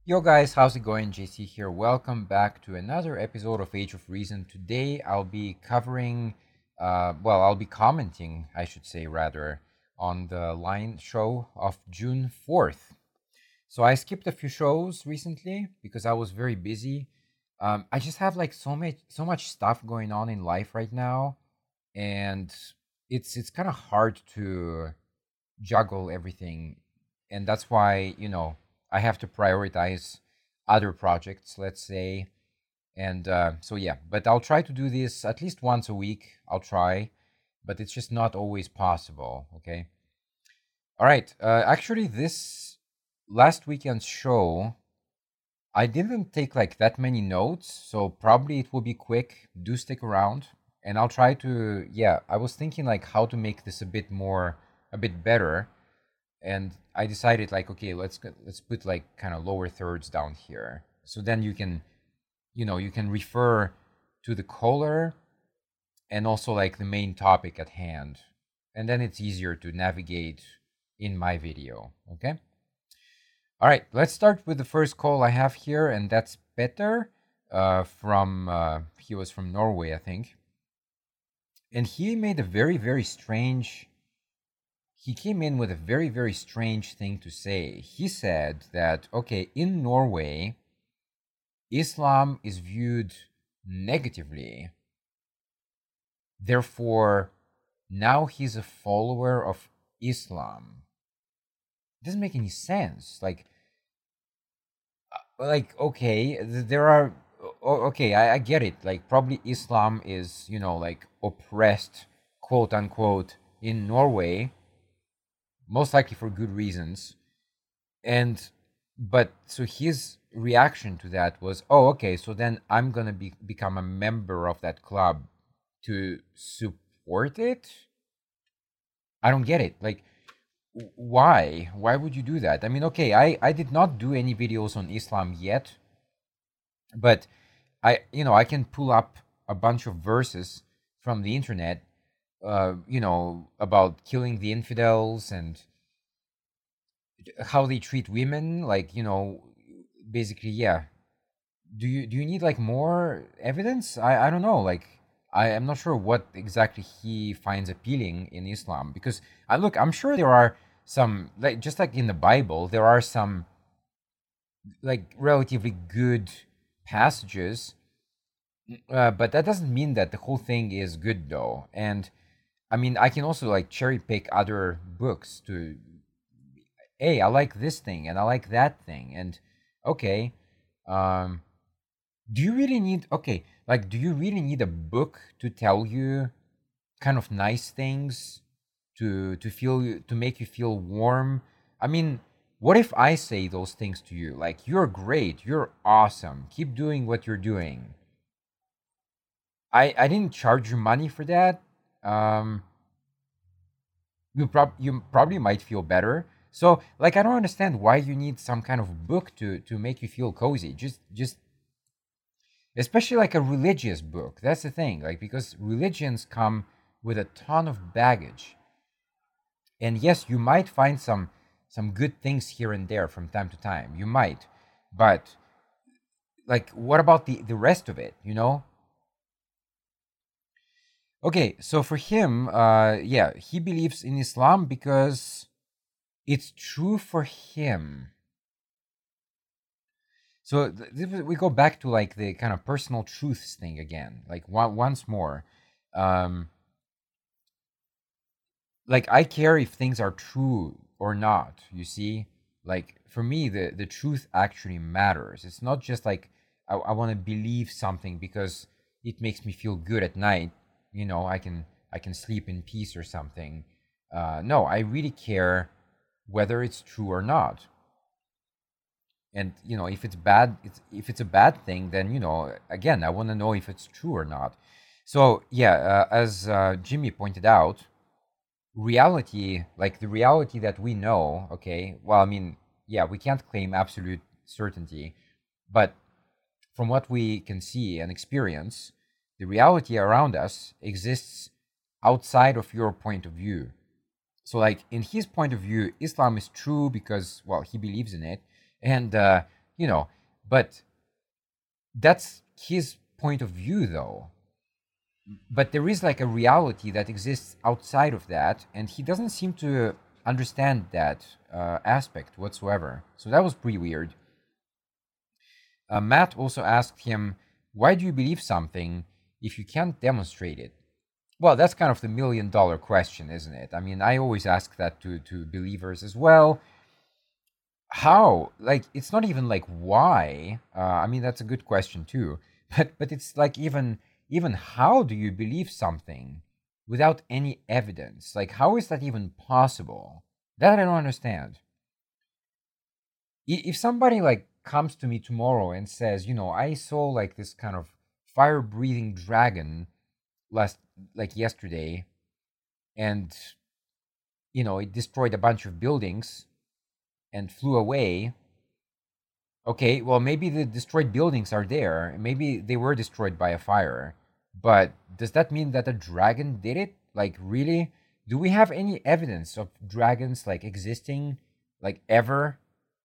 Yo guys, how's it going? JC here. Welcome back to another episode of Age of Reason. Today I'll be covering, I'll be commenting, I should say rather, on the Line show of June 4th. So I skipped a few shows recently because I was very busy. I just have like so much stuff going on in life right now, and it's kind of hard to juggle everything, and that's why I have to prioritize other projects, let's say. And so yeah, but I'll try to do this at least once a week. I'll try, but it's just not always possible. Okay. All right. Actually, this last weekend's show, I didn't take like that many notes, so probably it will be quick. Do stick around, and I'll try to. Yeah, I was thinking like how to make this a bit better, and I decided like, okay, let's put like kind of lower thirds down here, so then you can refer to the caller and also like the main topic at hand, and then it's easier to navigate in my video. Okay. All right, let's start with the first call I have here, and that's Petter. From He was from Norway, I think, and he came in with a very, very strange thing to say. He said that, okay, in Norway, Islam is viewed negatively. Therefore, now he's a follower of Islam. It doesn't make any sense. Okay, there are. Okay, I get it. Like, probably Islam is, like oppressed, quote unquote, in Norway, most likely for good reasons. And but so his reaction to that was, oh, okay, so then I'm gonna become a member of that club to support it. I don't get it. Like, why would you do that? I mean, okay, I did not do any videos on Islam yet, but I can pull up a bunch of verses from the internet, about killing the infidels and how they treat women, like, basically, yeah. Do you need like more evidence? I don't know, like, I am not sure what exactly he finds appealing in Islam, because I'm sure there are some, like, just like in the Bible, there are some like relatively good passages, but that doesn't mean that the whole thing is good though. And I mean, I can also like cherry pick other books to, hey, I like this thing and I like that thing. And okay, um, do you really need, okay, like, do you really need a book to tell you kind of nice things to make you feel warm? I mean, what if I say those things to you? Like, you're great, you're awesome, keep doing what you're doing. I didn't charge you money for that. Um, you probably might feel better. So like, I don't understand why you need some kind of book to make you feel cozy. Just especially like a religious book. That's the thing. Like, because religions come with a ton of baggage. And yes, you might find some good things here and there from time to time. You might. But like, what about the rest of it, you know? Okay, so for him, yeah, he believes in Islam because it's true for him. So we go back to like the kind of personal truths thing again, like once more. Um, like, I care if things are true or not. You see, like, for me, the truth actually matters. It's not just like I want to believe something because it makes me feel good at night. I can sleep in peace or something. No, I really care whether it's true or not. And if it's bad, if it's a bad thing, then again, I want to know if it's true or not. So yeah, as Jimmy pointed out, reality, like the reality that we know, okay, well, I mean, yeah, we can't claim absolute certainty, but from what we can see and experience, the reality around us exists outside of your point of view. So, like, in his point of view, Islam is true because, well, he believes in it, and you know, but that's his point of view, though. But there is like a reality that exists outside of that, and he doesn't seem to understand that aspect whatsoever. So that was pretty weird. Matt also asked him, "Why do you believe something if you can't demonstrate it?" Well, that's kind of the $1 million question, isn't it? I mean, I always ask that to believers as well. How? Like, it's not even like why. I mean, that's a good question too. But it's like even how do you believe something without any evidence? Like, how is that even possible? That I don't understand. If somebody like comes to me tomorrow and says, I saw like this kind of fire breathing dragon last like yesterday, and it destroyed a bunch of buildings and flew away. Okay, well, maybe the destroyed buildings are there. Maybe they were destroyed by a fire. But does that mean that a dragon did it? Like, really? Do we have any evidence of dragons like existing, like ever?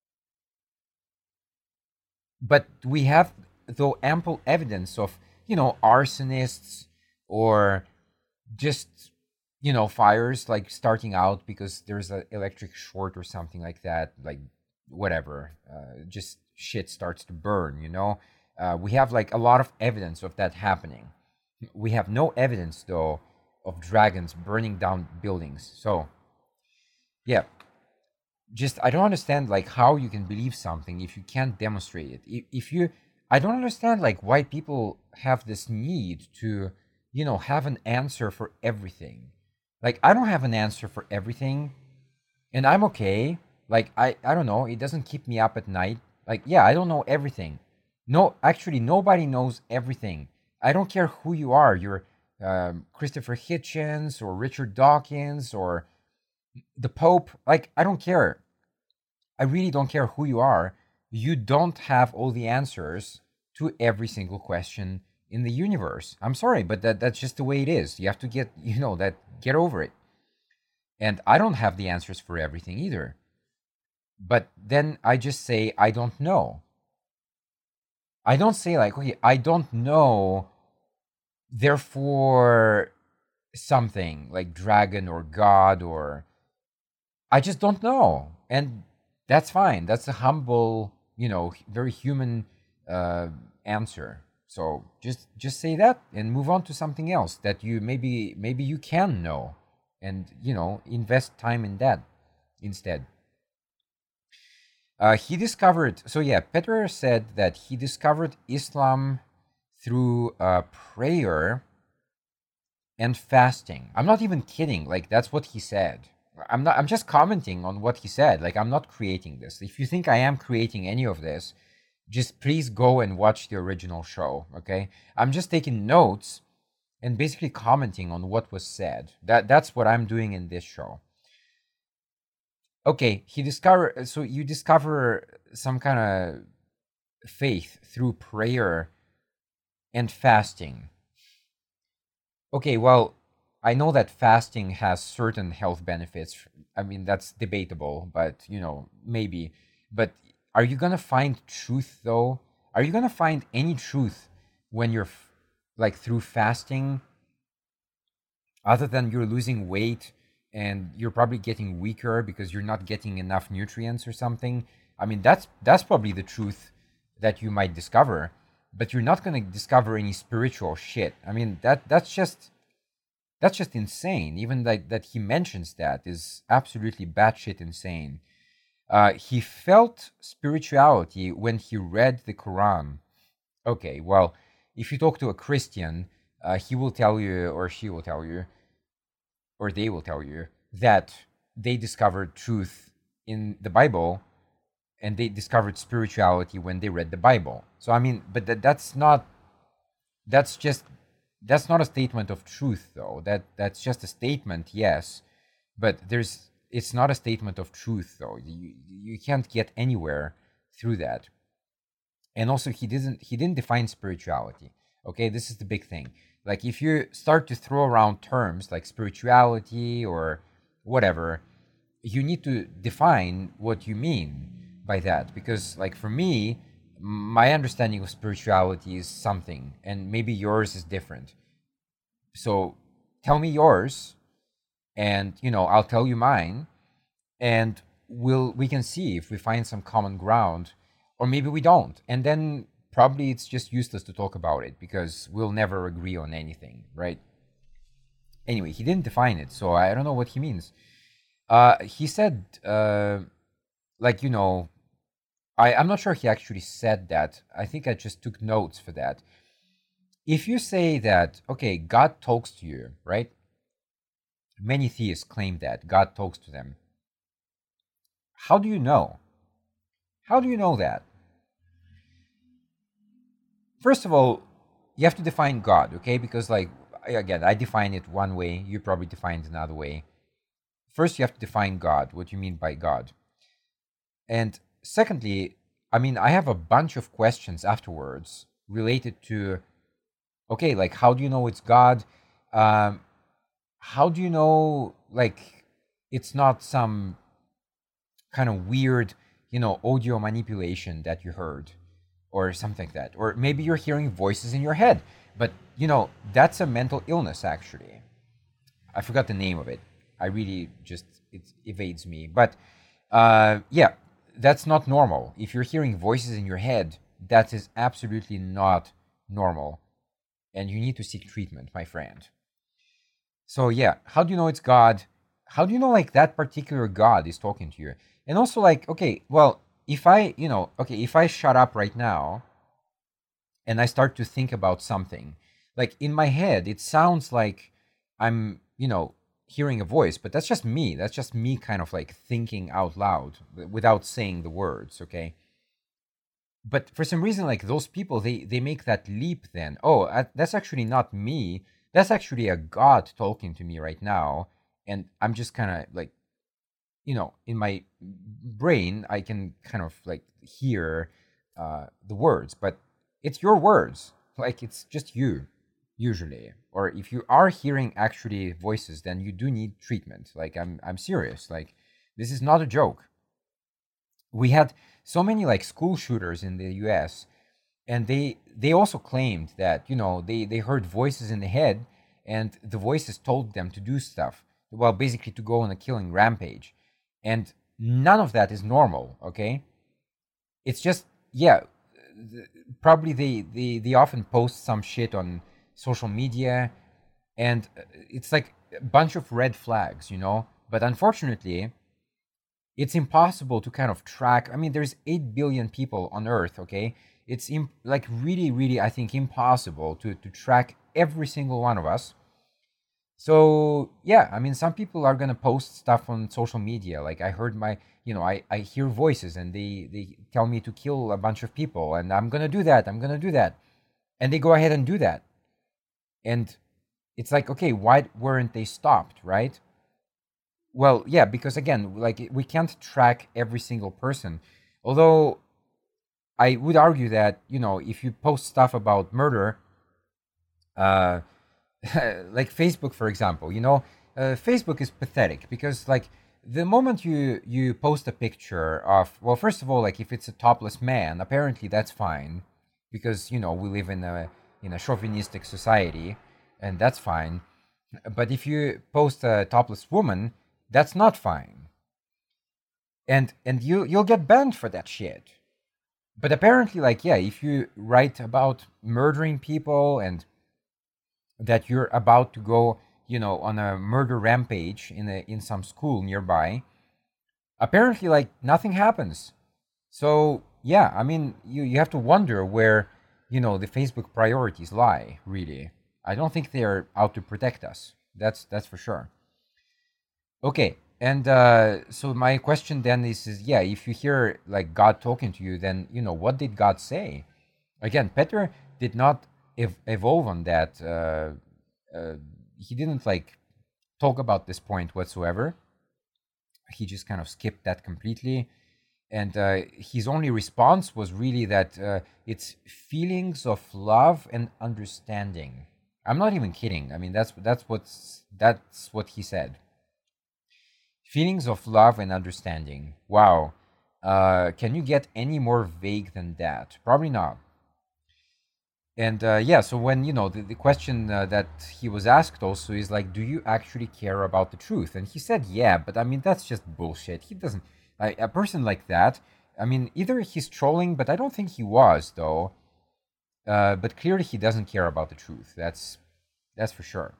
But we have, though, ample evidence of, arsonists or just, fires like starting out because there's an electric short or something like that, like whatever, just shit starts to burn. We have like a lot of evidence of that happening. We have no evidence, though, of dragons burning down buildings. So, yeah, just I don't understand like how you can believe something if you can't demonstrate it. If you, I don't understand like why people have this need to, have an answer for everything. Like I don't have an answer for everything, and I'm okay. Like I don't know. It doesn't keep me up at night. Like yeah, I don't know everything. No, actually, nobody knows everything. I don't care who you are. You're Christopher Hitchens or Richard Dawkins or the Pope. Like I don't care. I really don't care who you are. You don't have all the answers to every single question in the universe. I'm sorry, but that's just the way it is. You have to get over it. And I don't have the answers for everything either. But then I just say I don't know. I don't say like, okay, I don't know, therefore something like dragon or god, or I just don't know. And that's fine. That's a humble, very human uh, answer. So just say that and move on to something else that you maybe you can know, and invest time in that instead. He discovered, so yeah, Peter said that he discovered Islam through prayer and fasting. I'm not even kidding. Like that's what he said. I'm just commenting on what he said. Like I'm not creating this. If you think I am creating any of this, just please go and watch the original show, okay? I'm just taking notes and basically commenting on what was said. That's what I'm doing in this show. Okay, so you discover some kind of faith through prayer and fasting. Okay, well, I know that fasting has certain health benefits. I mean, that's debatable, but maybe. But are you gonna find truth though? Are you gonna find any truth when you're like through fasting, other than you're losing weight and you're probably getting weaker because you're not getting enough nutrients or something? I mean, that's probably the truth that you might discover, but you're not gonna discover any spiritual shit. I mean, that's just insane. Even that he mentions that is absolutely batshit insane. He felt spirituality when he read the Quran. Okay, well, if you talk to a Christian, he will tell you, or she will tell you, or they will tell you that they discovered truth in the Bible, and they discovered spirituality when they read the Bible. So I mean, but that's just that's not a statement of truth, though. That's just a statement, yes, but it's not a statement of truth, though. You can't get anywhere through that. And also, he didn't define spirituality. Okay, this is the big thing. Like if you start to throw around terms like spirituality or whatever, you need to define what you mean. by that, because like for me, my understanding of spirituality is something, and maybe yours is different. So tell me yours, and I'll tell you mine, and we can see if we find some common ground, or maybe we don't, and then probably it's just useless to talk about it because we'll never agree on anything, right? Anyway, he didn't define it, so I don't know what he means. He said, like, I'm not sure he actually said that. I think I just took notes for that. If you say that, okay, God talks to you, right? Many theists claim that God talks to them. How do you know? How do you know that? First of all, you have to define God, okay? Because, like, again, I define it one way, you probably define it another way. First, you have to define God, what you mean by God. And secondly, I mean, I have a bunch of questions afterwards related to, okay, like, how do you know it's God? Um, how do you know, like, it's not some kind of weird, audio manipulation that you heard or something like that? Or maybe you're hearing voices in your head, but, that's a mental illness, actually. I forgot the name of it. I really just, it evades me. But yeah, that's not normal. If you're hearing voices in your head, that is absolutely not normal. And you need to seek treatment, my friend. So yeah, how do you know it's God? How do you know like that particular God is talking to you? And also like, okay, well, if I, okay, if I shut up right now and I start to think about something, like in my head, it sounds like I'm, hearing a voice, but that's just me. That's just me kind of like thinking out loud without saying the words, okay? But for some reason, like those people, they make that leap then. Oh, that's actually not me. That's actually a God talking to me right now. And I'm just kind of like, in my brain, I can kind of like hear the words, but it's your words. Like it's just you, usually. Or if you are hearing actually voices, then you do need treatment. Like I'm serious. Like this is not a joke. We had so many like school shooters in the US, and they also claimed that they heard voices in the head, and the voices told them to do stuff, well, basically to go on a killing rampage. And none of that is normal, okay? It's just, yeah, probably they often post some shit on social media, and it's like a bunch of red flags, but unfortunately it's impossible to kind of track. I mean, there's 8 billion people on earth, okay? It's like really, really, I think, impossible to track every single one of us. So yeah, I mean, some people are gonna post stuff on social media. Like I heard I hear voices and they tell me to kill a bunch of people, and I'm gonna do that. I'm gonna do that, and they go ahead and do that. And it's like, okay, why weren't they stopped, right? Well, yeah, because again, like we can't track every single person. Although I would argue that if you post stuff about murder, uh, like Facebook, for example, Facebook is pathetic because like the moment you post a picture of, well, first of all, like if it's a topless man, apparently that's fine because we live in a chauvinistic society, and that's fine. But if you post a topless woman, that's not fine, and you'll get banned for that shit. But apparently, like, yeah, if you write about murdering people and that you're about to go, on a murder rampage in some school nearby, apparently, like, nothing happens. So yeah, I mean, you have to wonder where the Facebook priorities lie. Really, I don't think they're out to protect us. That's for sure. Okay, and so my question then is, yeah, if you hear like God talking to you, then what did God say? Again, Peter did not evolve on that. Uh, he didn't like talk about this point whatsoever. He just kind of skipped that completely, and his only response was really that it's feelings of love and understanding. I'm not even kidding. I mean, that's what he said. Feelings of love and understanding. Wow. Can you get any more vague than that? Probably not. And yeah, so when, the question that he was asked also is like, do you actually care about the truth? And he said, yeah, but I mean, that's just bullshit. He doesn't, a person like that, I mean, either he's trolling, but I don't think he was, though. But clearly he doesn't care about the truth. That's for sure.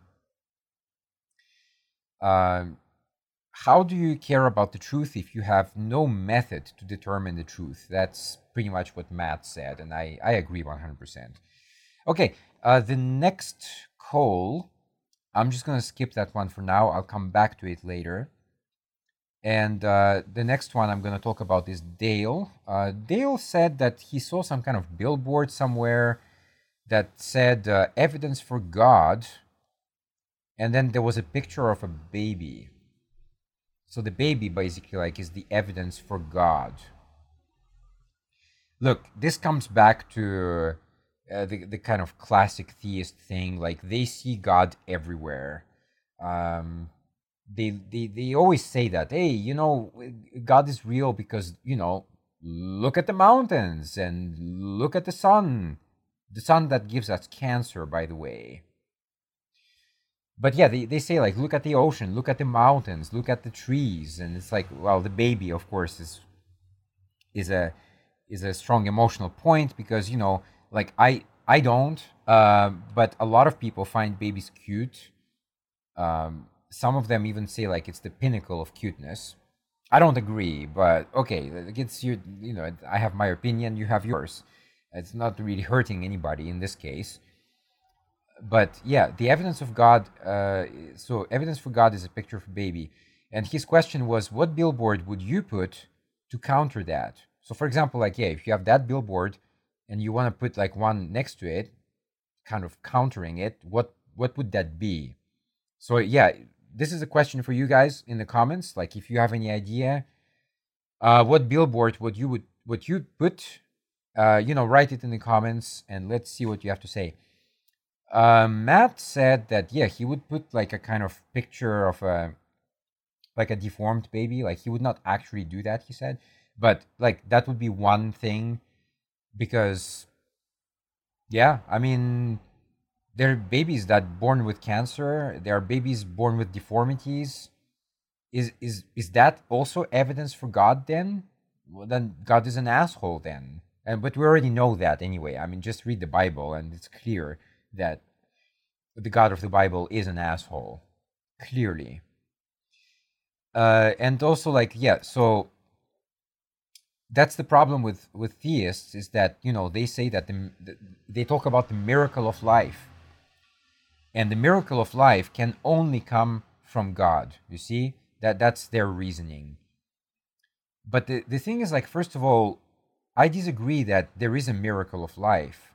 Um, how do you care about the truth if you have no method to determine the truth? That's pretty much what Matt said, and I agree 100%. Okay, the next call, I'm just going to skip that one for now. I'll come back to it later. And the next one I'm going to talk about is Dale. Dale said that he saw some kind of billboard somewhere that said evidence for God, and then there was a picture of a baby. So the baby basically like is the evidence for God. Look, this comes back to the kind of classic theist thing. Like they see God everywhere. Um, they always say that, hey, God is real because look at the mountains and look at the sun that gives us cancer, by the way. But yeah, they say like, look at the ocean, look at the mountains, look at the trees, and it's like, well, the baby, of course, is a is a strong emotional point because like I don't, but a lot of people find babies cute. Some of them even say like it's the pinnacle of cuteness. I don't agree, but okay, it's I have my opinion, you have yours. It's not really hurting anybody in this case. But yeah, the evidence of God. So evidence for God is a picture of a baby, and his question was, what billboard would you put to counter that? So for example, like yeah, if you have that billboard, and you want to put like one next to it, kind of countering it, what would that be? So yeah, this is a question for you guys in the comments. Like if you have any idea, what billboard would you put? Write it in the comments, and let's see what you have to say. Matt said that yeah, he would put like a kind of picture of a deformed baby. Like he would not actually do that, he said, but like that would be one thing because yeah, I mean there are babies that born with cancer. There are babies born with deformities. Is that also evidence for God then? Well, then God is an asshole then. But we already know that anyway. I mean, just read the Bible and it's clear that the God of the Bible is an asshole, clearly. And also, like, yeah, so that's the problem with theists is that they say that they talk about the miracle of life, and the miracle of life can only come from God. You see that's their reasoning. But the thing is, like, first of all, I disagree that there is a miracle of life.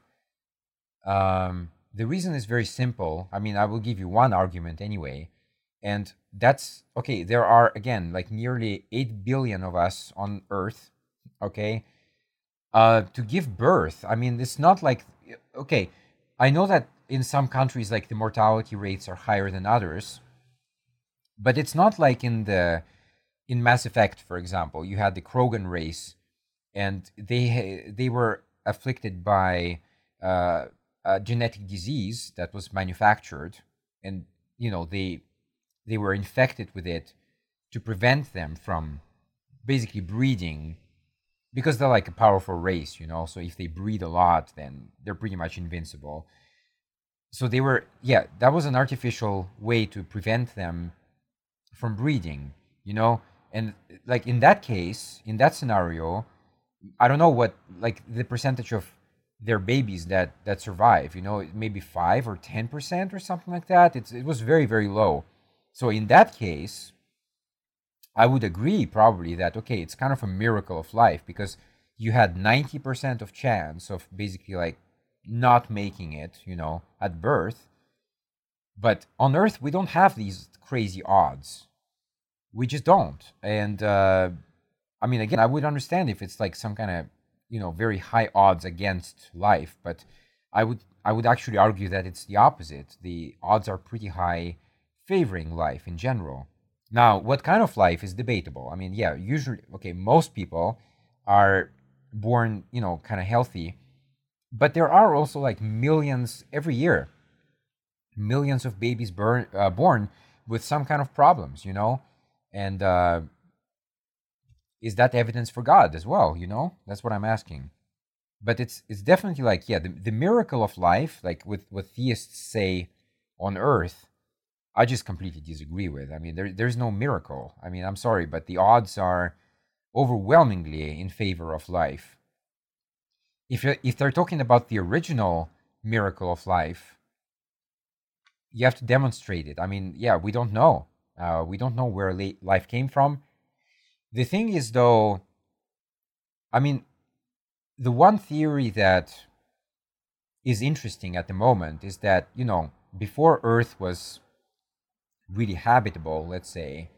The reason is very simple. I mean, I will give you one argument anyway, and that's okay. There are again like nearly 8 billion of us on Earth. Okay, to give birth. I mean, it's not like okay. I know that in some countries, like the mortality rates are higher than others, but it's not like in Mass Effect, for example. You had the Krogan race, and they were afflicted by a genetic disease that was manufactured, and they were infected with it to prevent them from basically breeding because they're like a powerful race, so if they breed a lot, then they're pretty much invincible. So they were, yeah, that was an artificial way to prevent them from breeding, and like in that case, in that scenario, I don't know what like the percentage of their babies that survive, maybe 5 or 10% or something like that. It was very, very low. So in that case, I would agree probably that okay, it's kind of a miracle of life because you had 90% of chance of basically like not making it, at birth. But on Earth, we don't have these crazy odds. We just don't. And I mean, again, I would understand if it's like some kind of very high odds against life, but I would actually argue that it's the opposite. The odds are pretty high favoring life in general. Now, what kind of life is debatable? I mean, yeah, usually, okay, most people are born, kind of healthy. But there are also like millions every year, millions of babies born with some kind of problems, and is that evidence for God as well? That's what I'm asking. But it's definitely like, yeah, the miracle of life, like with what theists say on Earth, I just completely disagree with. I mean, there's no miracle. I mean, I'm sorry, but the odds are overwhelmingly in favor of life. If they're talking about the original miracle of life, you have to demonstrate it. I mean, yeah, we don't know. We don't know where life came from. The thing is, though, I mean, the one theory that is interesting at the moment is that, before Earth was really habitable, let's say,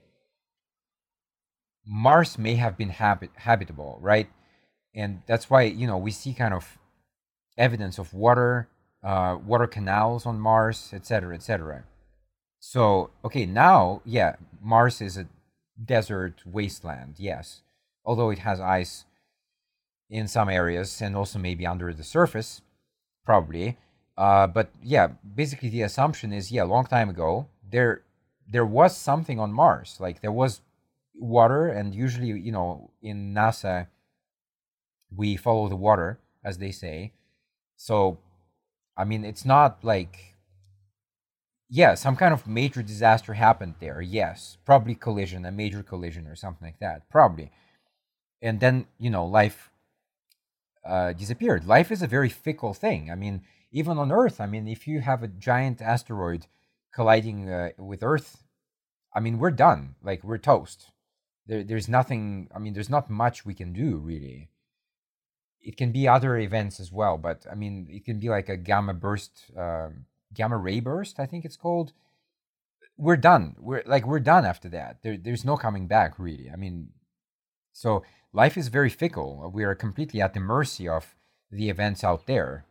Mars may have been habitable, right? And that's why, we see kind of evidence of water canals on Mars, etc., etc. So, okay, now, yeah, Mars is a desert wasteland, yes, although it has ice in some areas and also maybe under the surface, probably. But yeah, basically the assumption is, yeah, a long time ago there was something on Mars, like there was water, and usually, in NASA we follow the water, as they say. So, I mean, it's not like, yeah, some kind of major disaster happened there. Yes, probably collision, a major collision or something like that, probably. And then, life disappeared. Life is a very fickle thing. I mean, even on Earth, I mean, if you have a giant asteroid colliding with Earth, I mean, we're done. Like, we're toast. There's nothing, I mean, there's not much we can do, really. It can be other events as well, but I mean, it can be like a gamma ray burst, I think it's called. We're done. We're done after that. There's no coming back, really. I mean, so life is very fickle. We are completely at the mercy of the events out there,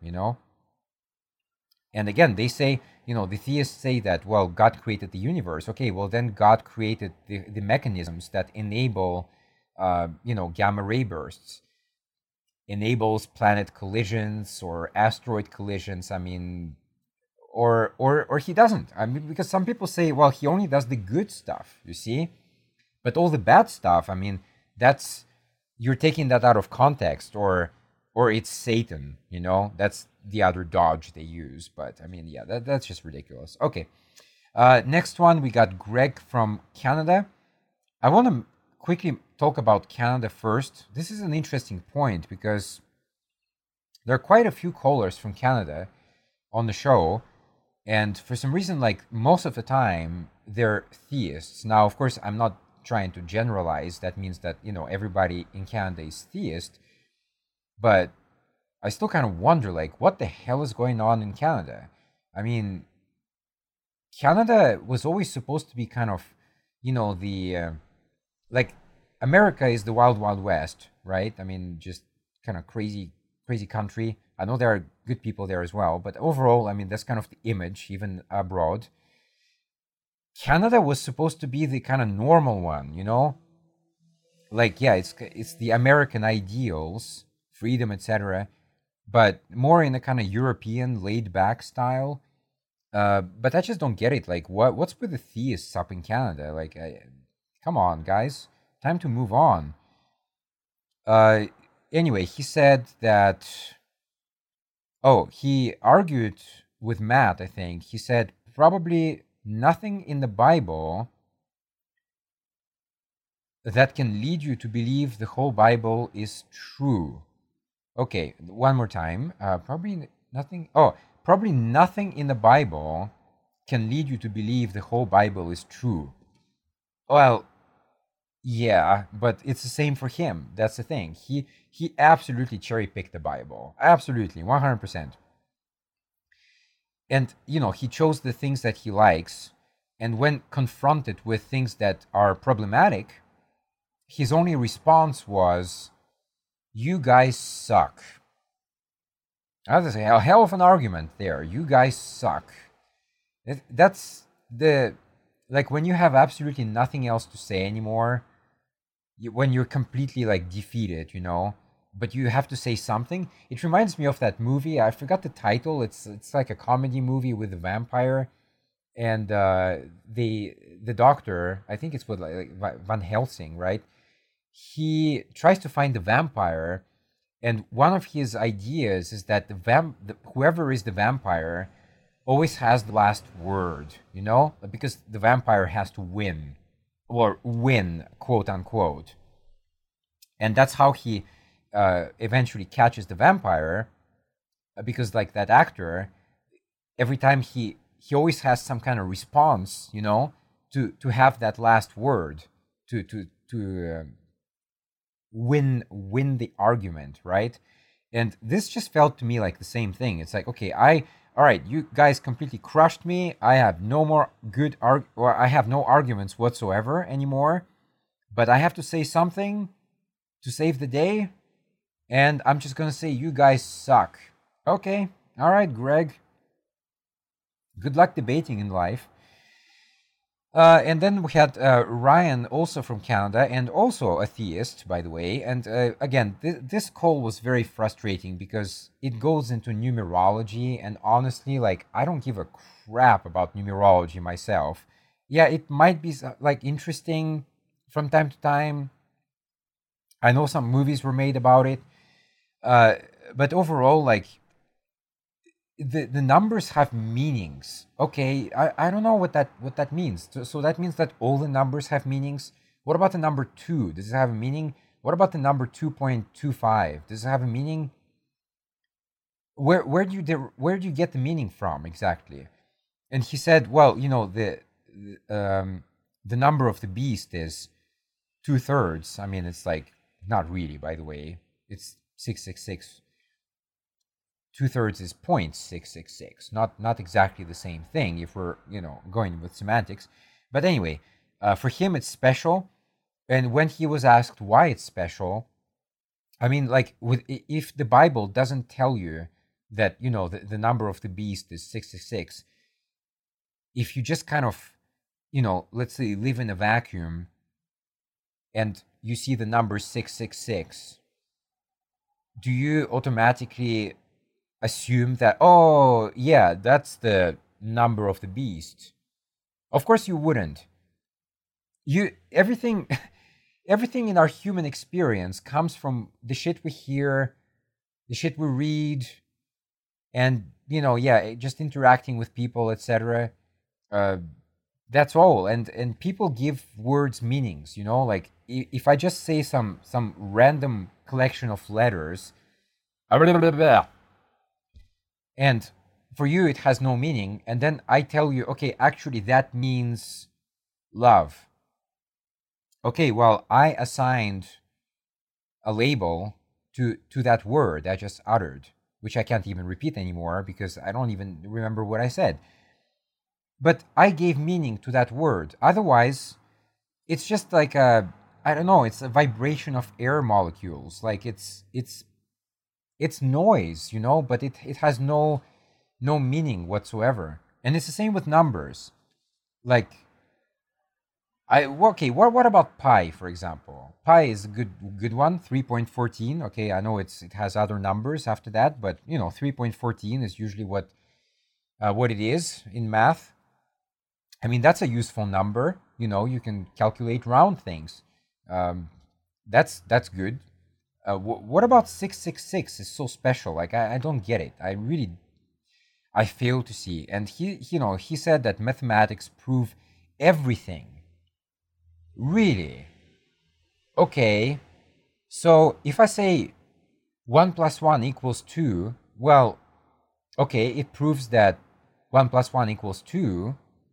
And again, they say, the theists say that, well, God created the universe. Okay, well, then God created the mechanisms that enable, gamma ray bursts, enables planet collisions or asteroid collisions. I mean, or he doesn't. I mean, because some people say, well, he only does the good stuff, you see? But all the bad stuff, I mean, that's, you're taking that out of context, or it's Satan, That's the other dodge they use. But I mean, yeah, that's just ridiculous. Okay. Next one, we got Greg from Canada. I want to quickly talk about Canada first. This is an interesting point because there are quite a few callers from Canada on the show, and for some reason, like, most of the time, they're theists. Now, of course, I'm not trying to generalize. That means that, everybody in Canada is theist. But I still kind of wonder, like, what the hell is going on in Canada? I mean, Canada was always supposed to be kind of, like, America is the wild, wild west, right? I mean, just kind of crazy, crazy country. I know there are good people there as well, but overall, I mean, that's kind of the image, even abroad. Canada was supposed to be the kind of normal one, Like, yeah, it's the American ideals, freedom, etc., but more in a kind of European laid back style. But I just don't get it. Like, what's with the theists up in Canada? Like, come on, guys, time to move on. Anyway, he said that. Oh, he argued with Matt, I think. He said probably nothing in the Bible that can lead you to believe the whole Bible is true. Okay, one more time. Probably nothing. Oh, probably nothing in the Bible can lead you to believe the whole Bible is true. Well, yeah, but it's the same for him. That's the thing. He absolutely cherry picked the Bible. Absolutely, 100%. And he chose the things that he likes, and when confronted with things that are problematic, his only response was, "You guys suck." That's a hell of an argument there. You guys suck. That's the, like, when you have absolutely nothing else to say anymore, when you're completely like defeated, but you have to say something. It reminds me of that movie. I forgot the title. It's like a comedy movie with a vampire, and the doctor. I think it's what like Van Helsing, right? He tries to find the vampire, and one of his ideas is that whoever is the vampire always has the last word, because the vampire has to win, or win, quote unquote. And that's how he eventually catches the vampire, because like that actor, every time he always has some kind of response, to have that last word, to win the argument, right? And this just felt to me like the same thing. It's like, okay, all right, you guys completely crushed me. I have no more or I have no arguments whatsoever anymore. But I have to say something to save the day, and I'm just gonna say you guys suck. Okay, all right, Greg. Good luck debating in life. And then we had Ryan, also from Canada, and also a theist, by the way. And again, this call was very frustrating because it goes into numerology, and honestly, like, I don't give a crap about numerology myself. Yeah, it might be like interesting from time to time. I know some movies were made about it, uh, but overall, like, the numbers have meanings. Okay, I don't know what that means. So that means that all the numbers have meanings. What about the number 2? Does it have a meaning? What about the number 2.25? Does it have a meaning? Where do you get the meaning from exactly? And he said, well, the number of the beast is 2/3. I mean, it's like, not really, by the way. It's 666. 2/3 is 0.666, not exactly the same thing if we're going with semantics. But anyway, for him it's special. And when he was asked why it's special, I mean, like, if the Bible doesn't tell you that the number of the beast is 666, if you just kind of let's say live in a vacuum and you see the number 666, do you automatically assume that, oh yeah, that's the number of the beast? Of course you wouldn't. You everything everything in our human experience comes from the shit we hear, the shit we read, and yeah, just interacting with people, etc. uh that's all. And people give words meanings, like, if I just say some random collection of letters, and for you it has no meaning, and then I tell you, okay, actually that means love. Okay, well, I assigned a label to that word I just uttered, which I can't even repeat anymore because I don't even remember what I said. But I gave meaning to that word. Otherwise, it's just like I don't know, it's a vibration of air molecules. Like, it's noise, but it has no meaning whatsoever. And it's the same with numbers. Like, okay, what about pi, for example? Pi is a good one, 3.14. Okay, I know it has other numbers after that, but 3.14 is usually what it is in math. I mean, that's a useful number. You can calculate round things. Um, that's good. What about 666 is so special? Like, I don't get it. I fail to see. And he said that mathematics prove everything. Really? Okay. So if I say 1 plus 1 equals 2, well, okay, it proves that 1 plus 1 equals 2.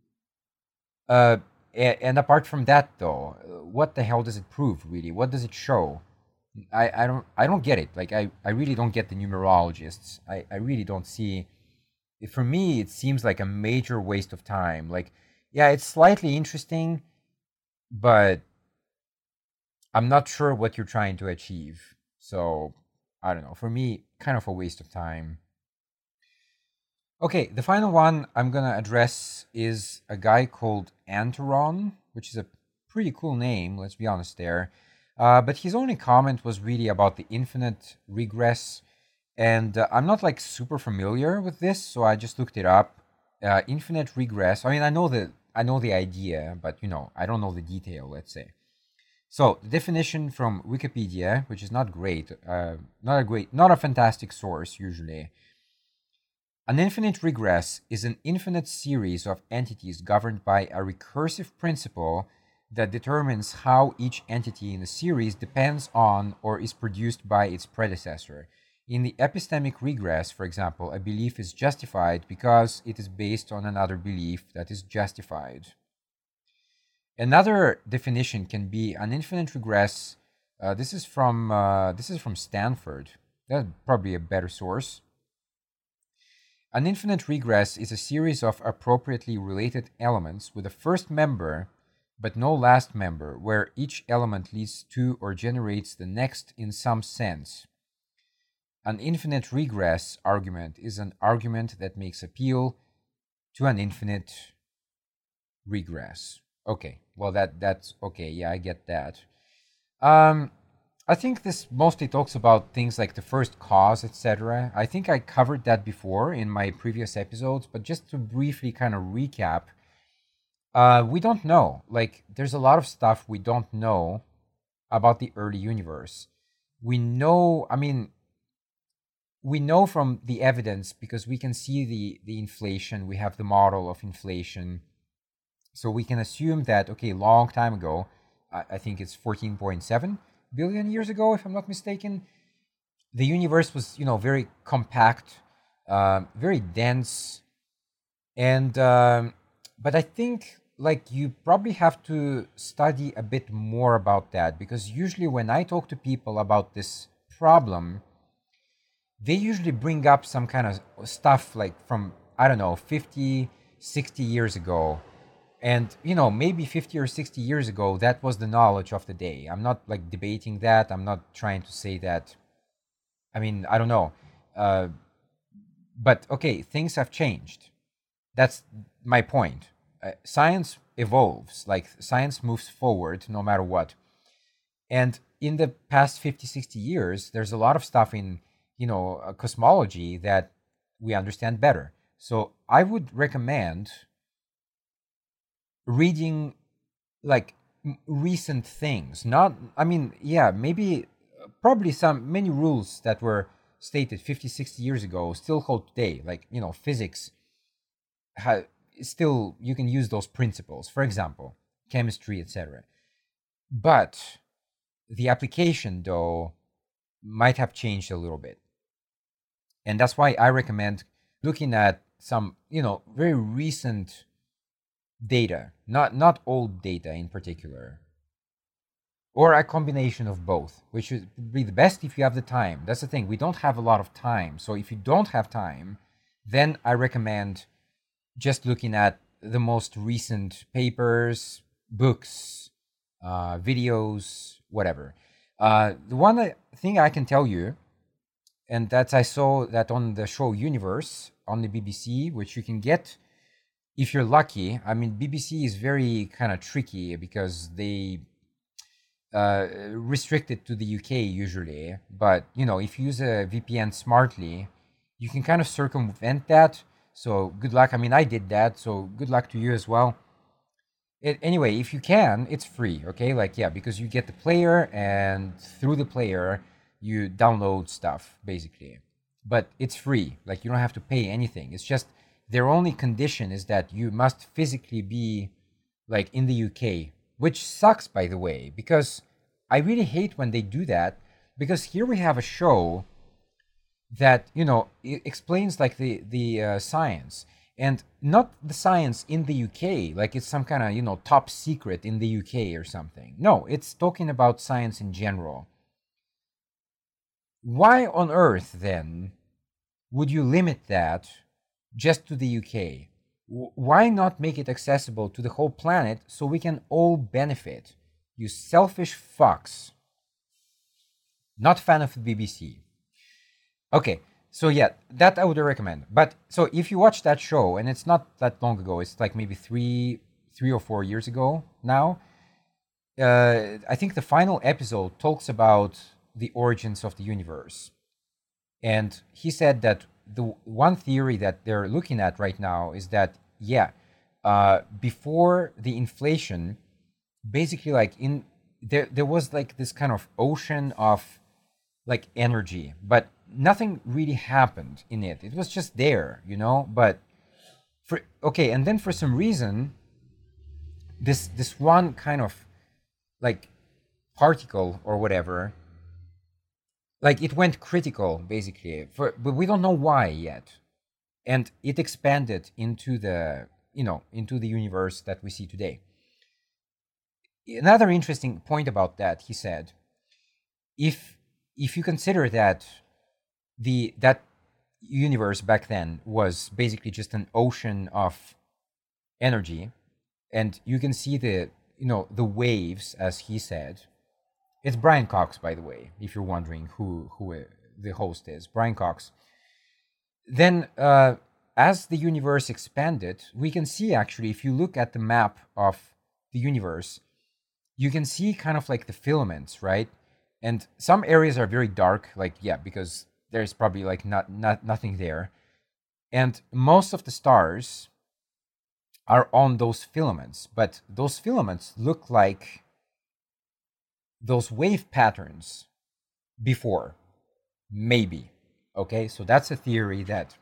And apart from that, though, what the hell does it prove, really? What does it show? I don't get it. Like, I really don't get the numerologists. I really don't see. For me, it seems like a major waste of time. Like, yeah, it's slightly interesting, but I'm not sure what you're trying to achieve. So, I don't know. For me, kind of a waste of time. Okay, the final one I'm going to address is a guy called Antaron, which is a pretty cool name, let's be honest there. But his only comment was really about the infinite regress. And I'm not like super familiar with this, so I just looked it up. Infinite regress. I mean, I know the idea, but I don't know the detail. Let's say. So the definition from Wikipedia, which is not great, not a fantastic source usually. An infinite regress is an infinite series of entities governed by a recursive principle that determines how each entity in the series depends on or is produced by its predecessor. In the epistemic regress, for example, a belief is justified because it is based on another belief that is justified. Another definition can be an infinite regress. This is from Stanford. That's probably a better source. An infinite regress is a series of appropriately related elements with a first member but no last member, where each element leads to or generates the next in some sense. An infinite regress argument is an argument that makes appeal to an infinite regress. Okay, well that's okay. Yeah, I get that. I think this mostly talks about things like the first cause, etc. I think I covered that before in my previous episodes, but just to briefly kind of recap, we don't know. Like, there's a lot of stuff we don't know about the early universe. We know, I mean, we know from the evidence because we can see the inflation. We have the model of inflation. So we can assume that, okay, long time ago, I think it's 14.7 billion years ago, if I'm not mistaken, the universe was, very compact, very dense. And, but I think like you probably have to study a bit more about that, because usually when I talk to people about this problem, they usually bring up some kind of stuff like from, I don't know, 50, 60 years ago. And, maybe 50 or 60 years ago, that was the knowledge of the day. I'm not like debating that. I'm not trying to say that. I mean, I don't know. Uh, but okay, things have changed. That's my point. Science evolves, like science moves forward no matter what. And in the past 50, 60 years, there's a lot of stuff in, cosmology that we understand better. So I would recommend reading like recent things. Not, I mean, yeah, maybe, probably many rules that were stated 50, 60 years ago still hold today. Like, physics, still, you can use those principles, for example, chemistry, etc. But the application, though, might have changed a little bit. And that's why I recommend looking at some, very recent data, not old data in particular, or a combination of both, which would be the best if you have the time. That's the thing. We don't have a lot of time. So if you don't have time, then I recommend just looking at the most recent papers, books, videos, whatever. The one thing I can tell you, and that's I saw that on the show Universe on the BBC, which you can get if you're lucky. I mean, BBC is very kind of tricky because they restrict it to the UK usually. But, if you use a VPN smartly, you can kind of circumvent that. So good luck. I mean, I did that. So good luck to you as well. Anyway, if you can, it's free. Okay. Like, yeah, because you get the player and through the player, you download stuff basically. But it's free. Like, you don't have to pay anything. It's just their only condition is that you must physically be like in the UK, which sucks, by the way, because I really hate when they do that. Because here we have a show that it explains like the science, and not the science in the UK, like it's some kind of top secret in the UK or something. No, it's talking about science in general. Why on earth then would you limit that just to the UK? Why not make it accessible to the whole planet so we can all benefit? You selfish fucks. Not fan of the BBC. Okay, so yeah, that I would recommend. But so if you watch that show, and it's not that long ago, it's like maybe three or 4 years ago now, I think the final episode talks about the origins of the universe. And he said that the one theory that they're looking at right now is that, yeah, before the inflation, basically, like in there was like this kind of ocean of like energy, but nothing really happened in it. It was just there, you know. But for okay, and then for some reason, this one kind of like particle or whatever, like it went critical basically, for but we don't know why yet, and it expanded into the into the universe that we see today. Another interesting point about that, he said, if you consider that the that universe back then was basically just an ocean of energy, and you can see the the waves, as he said. It's Brian Cox, by the way, if you're wondering who the host is. Brian Cox. Then, as the universe expanded, we can see actually, if you look at the map of the universe, you can see kind of like the filaments, right? And some areas are very dark, like yeah, because there's probably like not nothing there. And most of the stars are on those filaments, but those filaments look like those wave patterns before, maybe. Okay, so that's a theory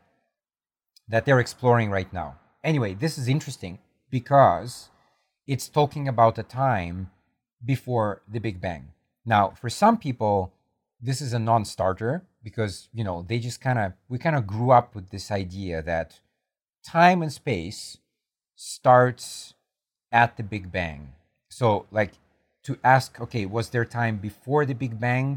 that they're exploring right now. Anyway, this is interesting because it's talking about a time before the Big Bang. Now, for some people, this is a non-starter because they just we kind of grew up with this idea that time and space starts at the Big Bang. So, like, to ask, okay, was there time before the Big Bang?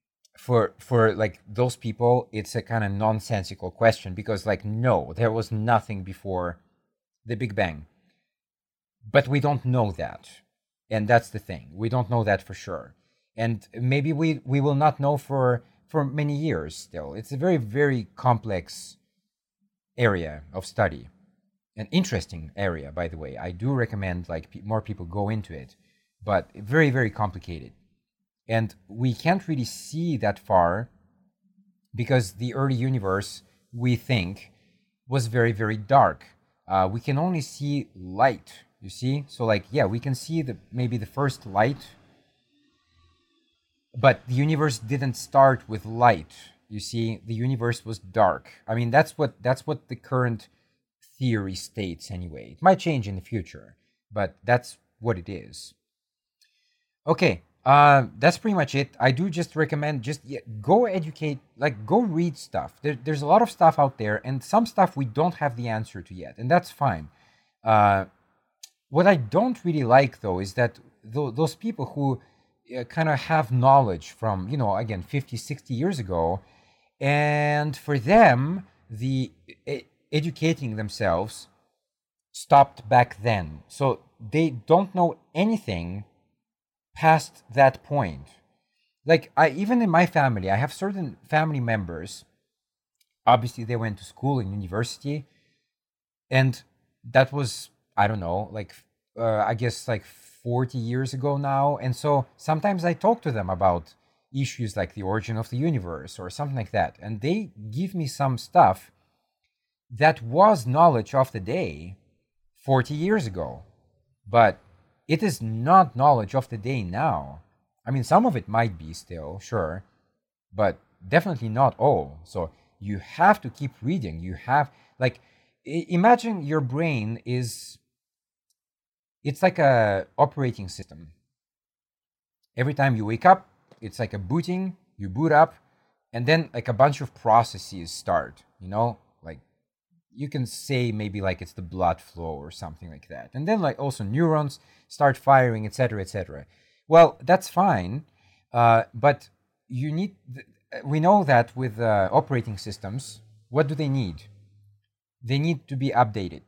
For like those people, it's a kind of nonsensical question because, like, no, there was nothing before the Big Bang. But we don't know that, and that's the thing. We don't know that for sure, and maybe we will not know for many years still. It's a very, very complex area of study, an interesting area, by the way. I do recommend like more people go into it, but very, very complicated, and we can't really see that far because the early universe, we think, was very, very dark. We can only see light, you see. So like yeah, we can see the maybe the first light, but the universe didn't start with light. You see, the universe was dark. I mean, that's what the current theory states anyway. It might change in the future, but that's what it is. Okay, that's pretty much it. I do just recommend just go educate, like go read stuff. There's a lot of stuff out there, and some stuff we don't have the answer to yet, and that's fine. Uh, what I don't really like though is that those people who kind of have knowledge from again 50, 60 years ago, and for them educating themselves stopped back then, so they don't know anything past that point. Like I even in my family, I have certain family members. Obviously, they went to school and university, and that was I don't know, like I guess like 40 years ago now. And so sometimes I talk to them about issues like the origin of the universe or something like that, and they give me some stuff that was knowledge of the day 40 years ago, but it is not knowledge of the day now. I mean, some of it might be still, sure, but definitely not all. So you have to keep reading. You have, like, imagine your brain is, it's like a operating system. Every time you wake up, it's like a booting, you boot up, and then like a bunch of processes start, like you can say maybe like it's the blood flow or something like that. And then like also neurons start firing, etc., etc. Well, that's fine, but you need. We know that with operating systems, what do they need? They need to be updated.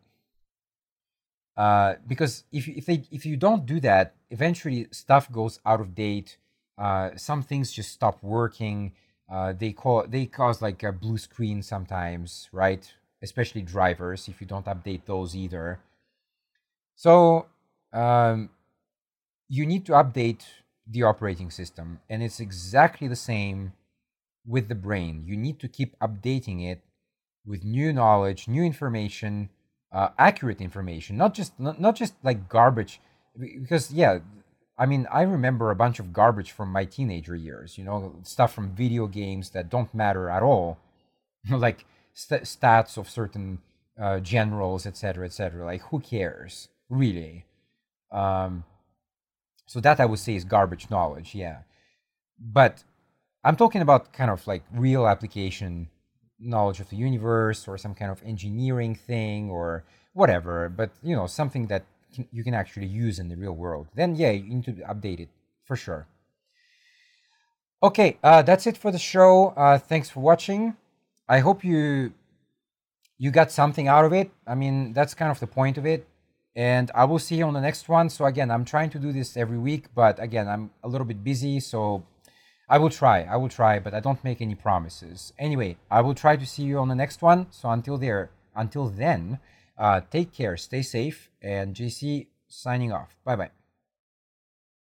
Because if you don't do that, eventually stuff goes out of date. Some things just stop working. They cause like a blue screen sometimes, right? Especially drivers if you don't update those either. So you need to update the operating system, and it's exactly the same with the brain. You need to keep updating it with new knowledge, new information, accurate information, not just like garbage. Because yeah, I mean, I remember a bunch of garbage from my teenager years. You know, stuff from video games that don't matter at all, like stats of certain generals, etc., etc. Like, who cares, really? Um, so that I would say is garbage knowledge. Yeah, but I'm talking about kind of like real application knowledge of the universe or some kind of engineering thing or whatever, but you know, something that you can actually use in the real world. Then yeah, you need to update it for sure. Okay, that's it for the show. Thanks for watching. I hope you got something out of it. I mean, that's kind of the point of it. And I will see you on the next one. So again, I'm trying to do this every week, but again, I'm a little bit busy, so I will try. I will try, but I don't make any promises. Anyway, I will try to see you on the next one. So until then, take care, stay safe, and JC signing off. Bye bye.